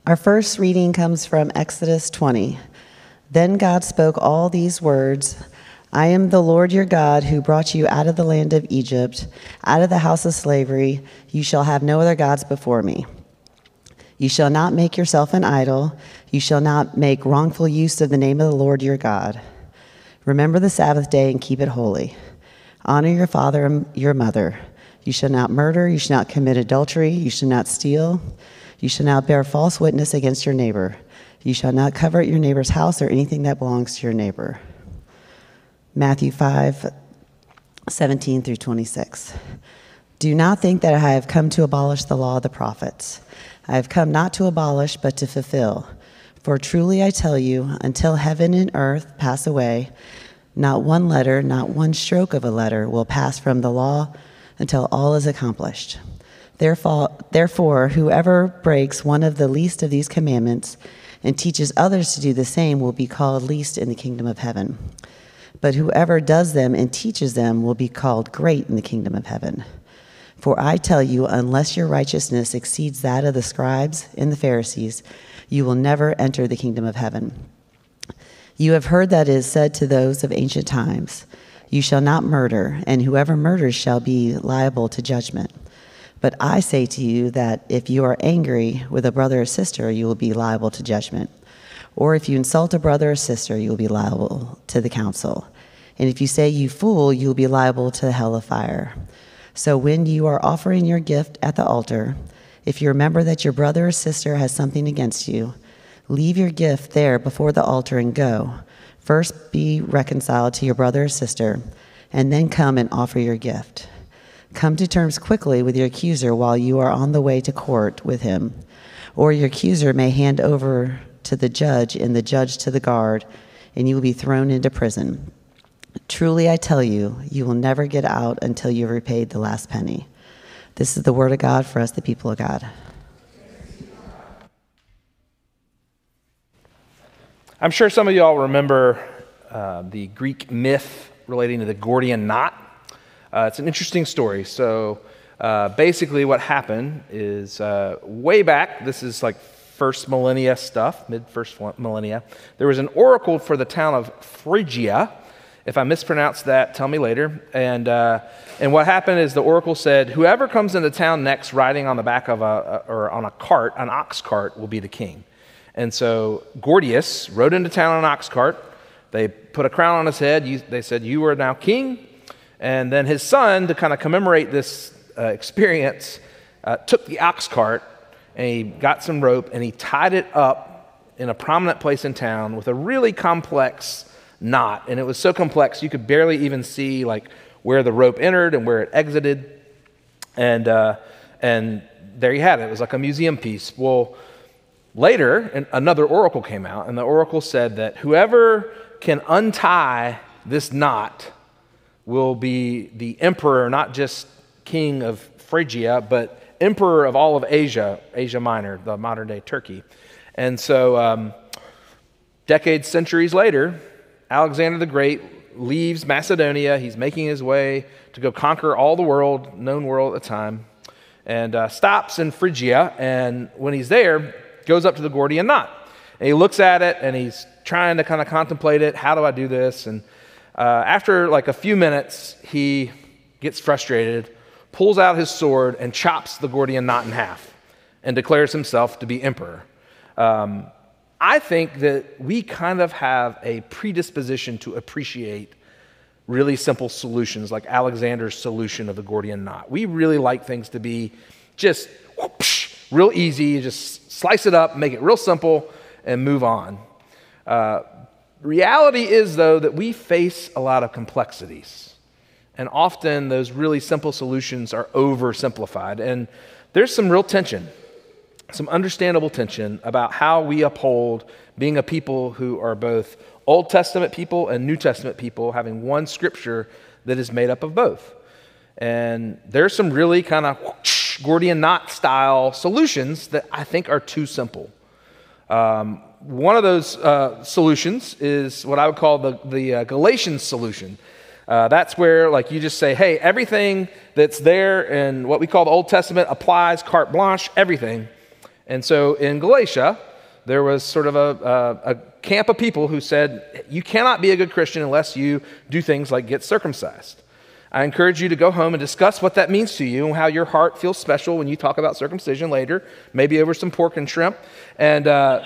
Our first reading comes from Exodus 20. Then God spoke all these words: I am the Lord your God who brought you out of the land of Egypt, out of the house of slavery. You shall have no other gods before me. You shall not make yourself an idol. You shall not make wrongful use of the name of the Lord your God. Remember the Sabbath day and keep it holy. Honor your father and your mother. You shall not murder. You shall not commit adultery. You shall not steal. You shall not bear false witness against your neighbor. You shall not covet your neighbor's house or anything that belongs to your neighbor. Matthew 5:17 through 26. Do not think that I have come to abolish the law of the prophets. I have come not to abolish, but to fulfill. For truly I tell you, until heaven and earth pass away, not one letter, not one stroke of a letter will pass from the law until all is accomplished. Therefore, whoever breaks one of the least of these commandments and teaches others to do the same will be called least in the kingdom of heaven. But whoever does them and teaches them will be called great in the kingdom of heaven. For I tell you, unless your righteousness exceeds that of the scribes and the Pharisees, you will never enter the kingdom of heaven. You have heard that it is said to those of ancient times, you shall not murder, and whoever murders shall be liable to judgment. But I say to you that if you are angry with a brother or sister, you will be liable to judgment. Or if you insult a brother or sister, you will be liable to the council. And if you say, you fool, you will be liable to the hell of fire. So when you are offering your gift at the altar, if you remember that your brother or sister has something against you, leave your gift there before the altar and go. First be reconciled to your brother or sister, and then come and offer your gift. Come to terms quickly with your accuser while you are on the way to court with him, or your accuser may hand over to the judge and the judge to the guard, and you will be thrown into prison. Truly I tell you, you will never get out until you have repaid the last penny. This is the word of God for us, the people of God. I'm sure some of you all remember the Greek myth relating to the Gordian knot. It's an interesting story. So basically what happened is way back, this is like first millennia stuff, mid-first millennia, there was an oracle for the town of Phrygia. If I mispronounce that, tell me later. And what happened is the oracle said, whoever comes into town next riding on the back of on a cart, an ox cart, will be the king. And so Gordius rode into town on an ox cart. They put a crown on his head. They said, you are now king. And then his son, to kind of commemorate this experience, took the ox cart and he got some rope and he tied it up in a prominent place in town with a really complex knot. And it was so complex you could barely even see like where the rope entered and where it exited. And there you had it. It was like a museum piece. Well, later, another oracle came out, and the oracle said that whoever can untie this knot will be the emperor, not just king of Phrygia, but emperor of all of Asia, Asia Minor, the modern-day Turkey. And so decades, centuries later, Alexander the Great leaves Macedonia. He's making his way to go conquer all the world, known world at the time, and stops in Phrygia. And when he's there, goes up to the Gordian knot. And he looks at it, and he's trying to kind of contemplate it. How do I do this? And after like a few minutes, he gets frustrated, pulls out his sword, and chops the Gordian knot in half and declares himself to be emperor. I think that we kind of have a predisposition to appreciate really simple solutions like Alexander's solution of the Gordian knot. We really like things to be just whoosh, real easy, just slice it up, make it real simple, and move on. Reality is, though, that we face a lot of complexities. And often those really simple solutions are oversimplified. And there's some real tension, some understandable tension about how we uphold being a people who are both Old Testament people and New Testament people, having one scripture that is made up of both. And there's some really kind of Gordian knot style solutions that I think are too simple. One of those solutions is what I would call the Galatians solution. That's where like you just say, hey, everything that's there in what we call the Old Testament applies, carte blanche, everything. And so in Galatia, there was sort of a camp of people who said, you cannot be a good Christian unless you do things like get circumcised. I encourage you to go home and discuss what that means to you and how your heart feels special when you talk about circumcision later, maybe over some pork and shrimp. And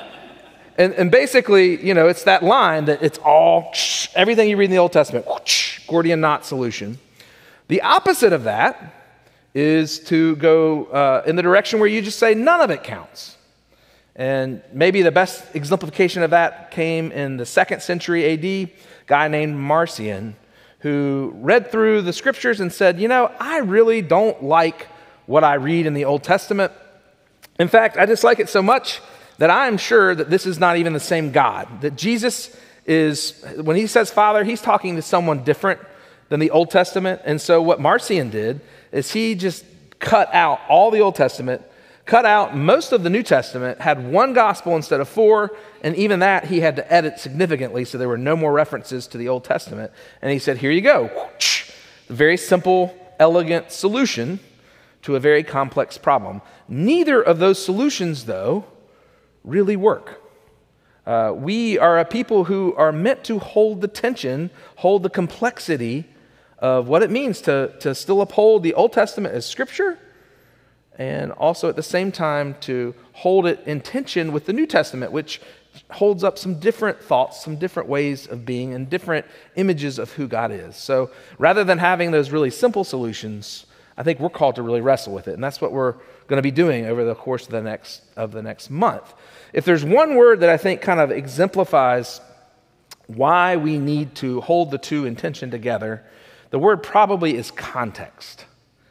basically, it's that line that it's all, everything you read in the Old Testament, Gordian knot solution. The opposite of that is to go in the direction where you just say none of it counts. And maybe the best exemplification of that came in the 2nd century AD, a guy named Marcion, who read through the scriptures and said, I really don't like what I read in the Old Testament. In fact, I dislike it so much that I'm sure that this is not even the same God, that Jesus is, when he says Father, he's talking to someone different than the Old Testament. And so what Marcion did is he just cut out all the Old Testament, cut out most of the New Testament, had one gospel instead of 4, and even that he had to edit significantly so there were no more references to the Old Testament. And he said, here you go. A very simple, elegant solution to a very complex problem. Neither of those solutions, though, really work. We are a people who are meant to hold the tension, hold the complexity of what it means to still uphold the Old Testament as Scripture, and also at the same time to hold it in tension with the New Testament, which holds up some different thoughts, some different ways of being, and different images of who God is. So rather than having those really simple solutions, I think we're called to really wrestle with it, and that's what we're going to be doing over the course of the next month. If there's one word that I think kind of exemplifies why we need to hold the two in tension together, the word probably is context.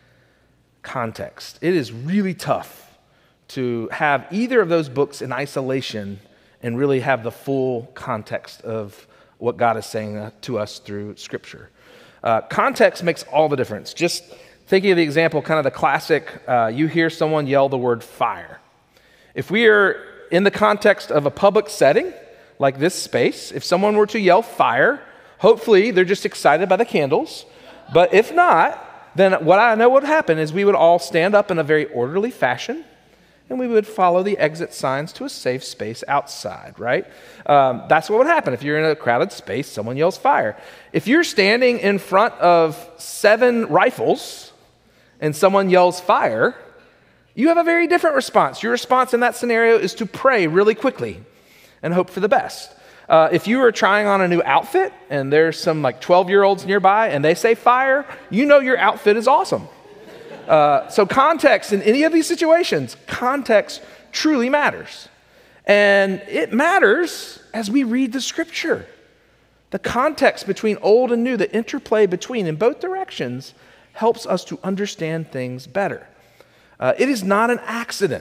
Context. It is really tough to have either of those books in isolation and really have the full context of what God is saying to us through Scripture. Context makes all the difference. Just thinking of the example, kind of the classic, you hear someone yell the word fire. If we are in the context of a public setting, like this space, if someone were to yell fire, hopefully they're just excited by the candles. But if not, then what I know would happen is we would all stand up in a very orderly fashion, and we would follow the exit signs to a safe space outside, right? That's what would happen. If you're in a crowded space, someone yells fire. If you're standing in front of 7 rifles and someone yells fire, you have a very different response. Your response in that scenario is to pray really quickly and hope for the best. If you are trying on a new outfit and there's some 12-year-olds nearby and they say fire, you know your outfit is awesome. So context in any of these situations, context truly matters. And it matters as we read the Scripture. The context between old and new, the interplay between in both directions helps us to understand things better. It is not an accident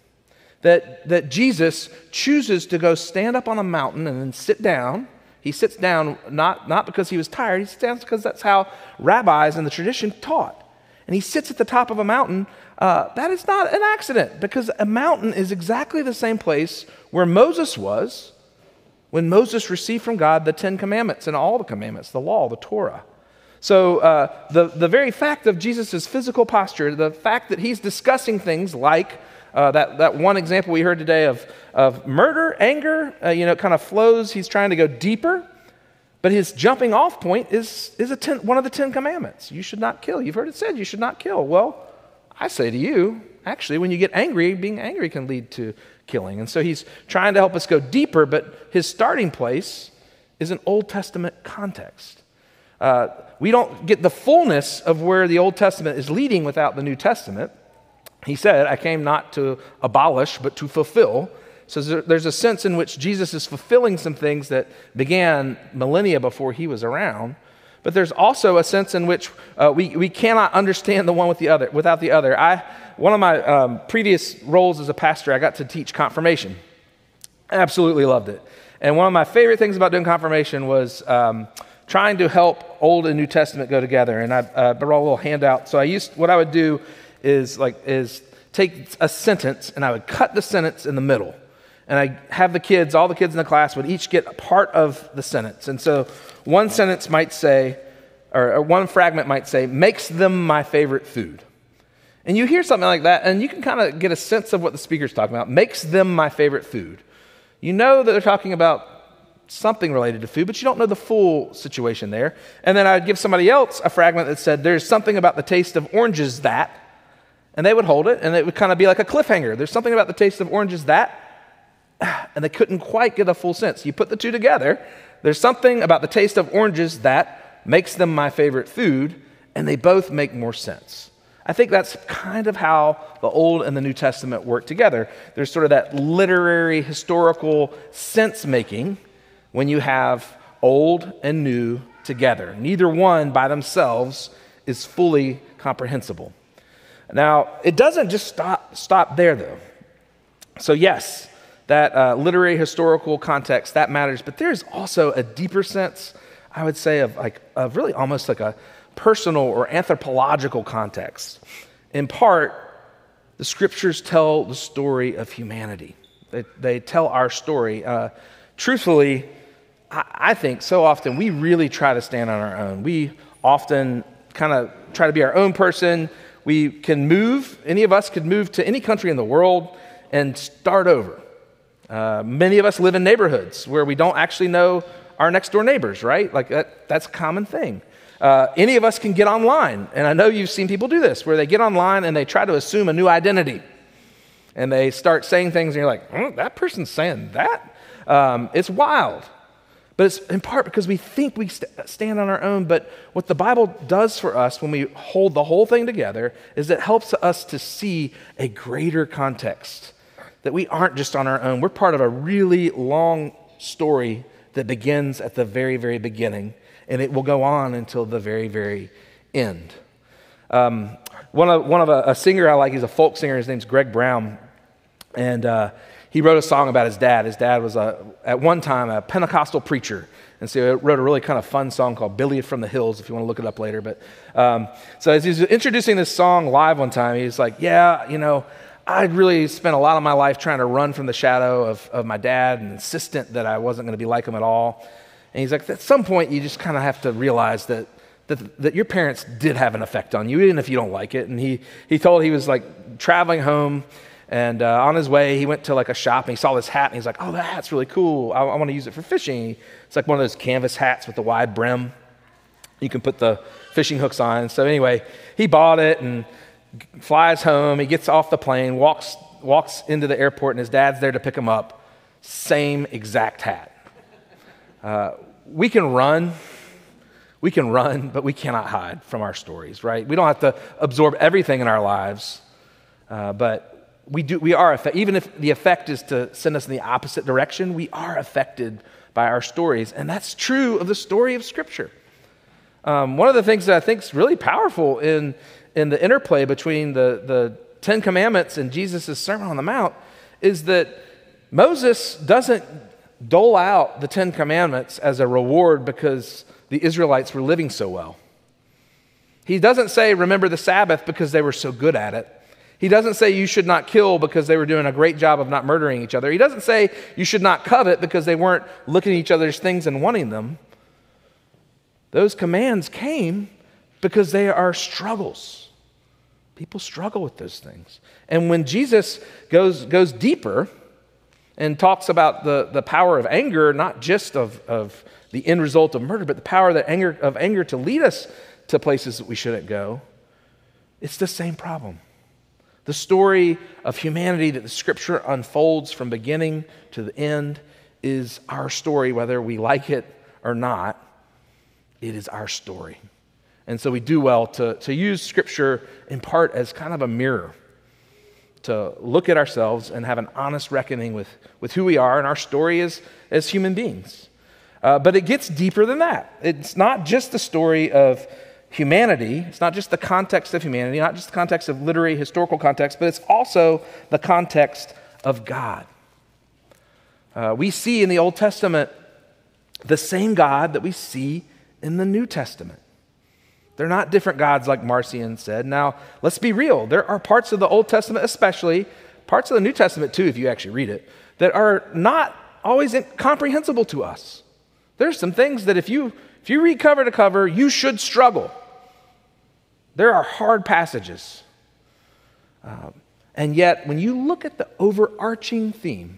that Jesus chooses to go stand up on a mountain and then sit down. He sits down not because he was tired, he sits down because that's how rabbis in the tradition taught. And he sits at the top of a mountain. That is not an accident, because a mountain is exactly the same place where Moses was when Moses received from God the 10 Commandments and all the commandments, the law, the Torah. So the very fact of Jesus' physical posture, the fact that he's discussing things like that one example we heard today of murder, anger, it kind of flows. He's trying to go deeper, but his jumping off point is one of the 10 Commandments. You should not kill. You've heard it said you should not kill. Well, I say to you, actually, when you get angry, being angry can lead to killing. And so he's trying to help us go deeper, but his starting place is an Old Testament context. We don't get the fullness of where the Old Testament is leading without the New Testament. He said, I came not to abolish, but to fulfill. So there's a sense in which Jesus is fulfilling some things that began millennia before he was around. But there's also a sense in which we cannot understand the one without the other. One of my previous roles as a pastor, I got to teach confirmation. I absolutely loved it. And one of my favorite things about doing confirmation was trying to help Old and New Testament go together. And I brought a little handout. So what I would do is take a sentence and I would cut the sentence in the middle. And I have all the kids in the class would each get a part of the sentence. And so one sentence might say, or one fragment might say, makes them my favorite food. And you hear something like that, and you can kind of get a sense of what the speaker's talking about. Makes them my favorite food. You know that they're talking about something related to food, but you don't know the full situation there. And then I'd give somebody else a fragment that said, there's something about the taste of oranges that, and they would hold it, and it would kind of be like a cliffhanger. There's something about the taste of oranges that, and they couldn't quite get a full sense. You put the two together, there's something about the taste of oranges that makes them my favorite food, and they both make more sense. I think that's kind of how the Old and the New Testament work together. There's sort of that literary, historical sense-making when you have old and new together. Neither one by themselves is fully comprehensible. Now, it doesn't just stop there, though. So yes, that literary, historical context, that matters, but there's also a deeper sense, I would say, of really almost like a personal or anthropological context. In part, the scriptures tell the story of humanity. They tell our story. Truthfully, I think so often we really try to stand on our own. We often kind of try to be our own person. We can move, any of us could move to any country in the world and start over. Many of us live in neighborhoods where we don't actually know our next door neighbors, right? Like that's a common thing. Any of us can get online, and I know you've seen people do this, where they get online and they try to assume a new identity. And they start saying things, and you're like, that person's saying that? It's wild. But it's in part because we think we stand on our own, but what the Bible does for us when we hold the whole thing together is it helps us to see a greater context, that we aren't just on our own. We're part of a really long story that begins at the very, very beginning, and it will go on until the very, very end. One of a singer I like, he's a folk singer, his name's Greg Brown, and he wrote a song about his dad. His dad was, at one time, a Pentecostal preacher. And so he wrote a really kind of fun song called Billy from the Hills, if you want to look it up later. But so as he was introducing this song live one time, he was like, I'd really spent a lot of my life trying to run from the shadow of my dad and insistent that I wasn't going to be like him at all. And he's like, at some point, you just kind of have to realize that your parents did have an effect on you, even if you don't like it. And he told he was like traveling home, and on his way, he went to like a shop and he saw this hat and he's like, oh, that hat's really cool. I want to use it for fishing. It's like one of those canvas hats with the wide brim. You can put the fishing hooks on. So anyway, he bought it and flies home. He gets off the plane, walks into the airport, and his dad's there to pick him up. Same exact hat. We can run, but we cannot hide from our stories, right? We don't have to absorb everything in our lives, but we are affected. Even if the effect is to send us in the opposite direction, we are affected by our stories, and that's true of the story of Scripture. One of the things that I think is really powerful in the interplay between the Ten Commandments and Jesus' Sermon on the Mount is that Moses doesn't dole out the Ten Commandments as a reward because the Israelites were living so well. He doesn't say, remember the Sabbath because they were so good at it. He doesn't say you should not kill because they were doing a great job of not murdering each other. He doesn't say you should not covet because they weren't looking at each other's things and wanting them. Those commands came because they are struggles. People struggle with those things. And when Jesus goes deeper and talks about the power of anger, not just of the end result of murder, but the power of anger to lead us to places that we shouldn't go, it's the same problem. The story of humanity that the Scripture unfolds from beginning to the end is our story, whether we like it or not. It is our story. And so we do well to use Scripture in part as kind of a mirror, to look at ourselves and have an honest reckoning with who we are and our story as human beings. But it gets deeper than that. It's not just the story of humanity. It's not just the context of humanity, not just the context of literary, historical context, but it's also the context of God. We see in the Old Testament the same God that we see in the New Testament. They're not different gods like Marcion said. Now, let's be real. There are parts of the Old Testament especially, parts of the New Testament too, if you actually read it, that are not always comprehensible to us. There's some things that if you read cover to cover, you should struggle. There are hard passages. And yet, when you look at the overarching theme,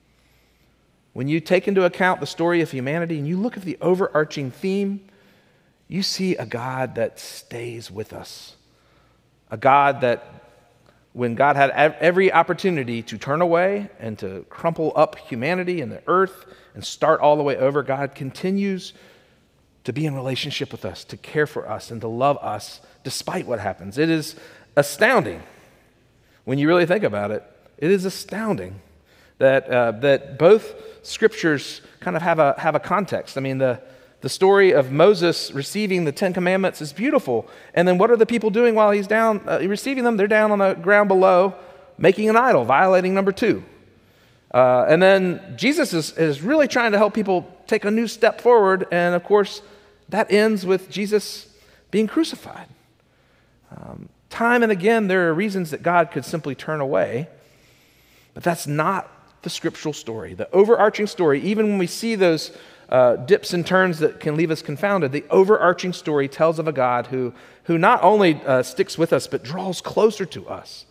when you take into account the story of humanity and you look at the overarching theme, you see a God that stays with us. A God that, when God had every opportunity to turn away and to crumple up humanity and the earth and start all the way over, God continues to be in relationship with us, to care for us, and to love us despite what happens. It is astounding. When you really think about it, it is astounding that both scriptures kind of have a context. I mean, the story of Moses receiving the Ten Commandments is beautiful. And then what are the people doing while he's down receiving them? They're down on the ground below, making an idol, violating number 2. And then Jesus is really trying to help people take a new step forward. And of course, that ends with Jesus being crucified. Time and again, there are reasons that God could simply turn away, but that's not the scriptural story. The overarching story, even when we see those dips and turns that can leave us confounded, the overarching story tells of a God who not only sticks with us, but draws closer to us.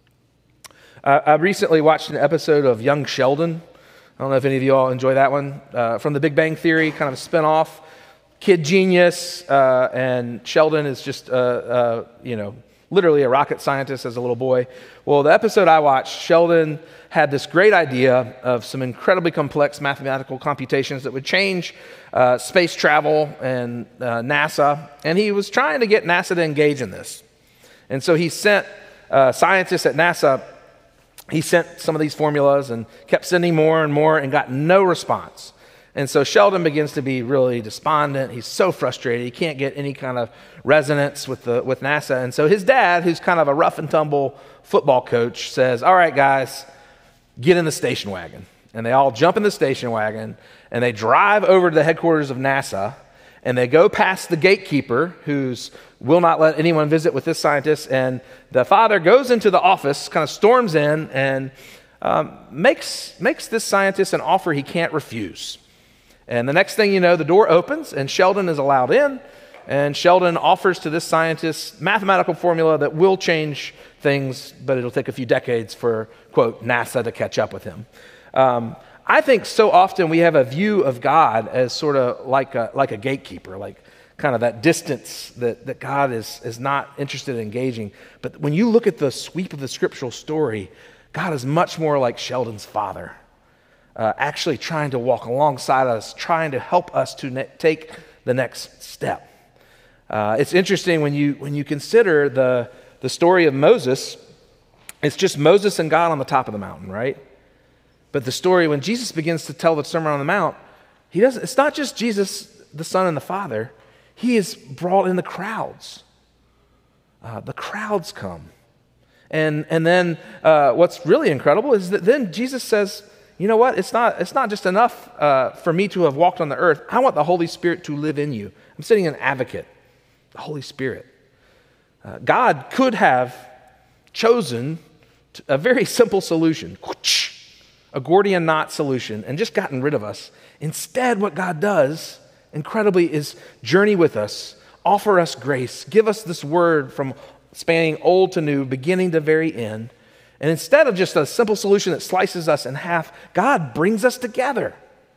I recently watched an episode of Young Sheldon. I don't know if any of you all enjoy that one. From The Big Bang Theory, kind of a spin-off. Kid genius, and Sheldon is just, literally a rocket scientist as a little boy. Well, the episode I watched, Sheldon had this great idea of some incredibly complex mathematical computations that would change space travel and NASA, and he was trying to get NASA to engage in this. And so he sent scientists at NASA, he sent some of these formulas and kept sending more and more and got no response. And so Sheldon begins to be really despondent. He's so frustrated. He can't get any kind of resonance with NASA. And so his dad, who's kind of a rough and tumble football coach, says, all right, guys, get in the station wagon. And they all jump in the station wagon, and they drive over to the headquarters of NASA, and they go past the gatekeeper, who's will not let anyone visit with this scientist. And the father goes into the office, kind of storms in, and makes this scientist an offer he can't refuse. And the next thing you know, the door opens and Sheldon is allowed in, and Sheldon offers to this scientist mathematical formula that will change things, but it'll take a few decades for, quote, NASA to catch up with him. I think so often we have a view of God as sort of like a gatekeeper, like kind of that distance that God is not interested in engaging. But when you look at the sweep of the scriptural story, God is much more like Sheldon's father. Actually trying to walk alongside us, trying to help us to take the next step. It's interesting when you consider the story of Moses. It's just Moses and God on the top of the mountain, right? But the story, when Jesus begins to tell the Sermon on the Mount, it's not just Jesus, the Son, and the Father. He has brought in the crowds. The crowds come. And then what's really incredible is that then Jesus says, you know what? It's not just enough for me to have walked on the earth. I want the Holy Spirit to live in you. I'm sending an advocate, the Holy Spirit. God could have chosen a very simple solution, a Gordian knot solution, and just gotten rid of us. Instead, what God does, incredibly, is journey with us, offer us grace, give us this word from spanning old to new, beginning to very end. And instead of just a simple solution that slices us in half, God brings us together.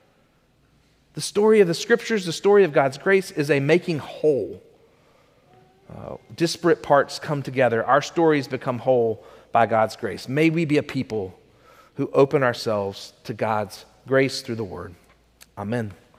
The story of the scriptures, the story of God's grace, is a making whole. Disparate parts come together. Our stories become whole by God's grace. May we be a people who open ourselves to God's grace through the word. Amen.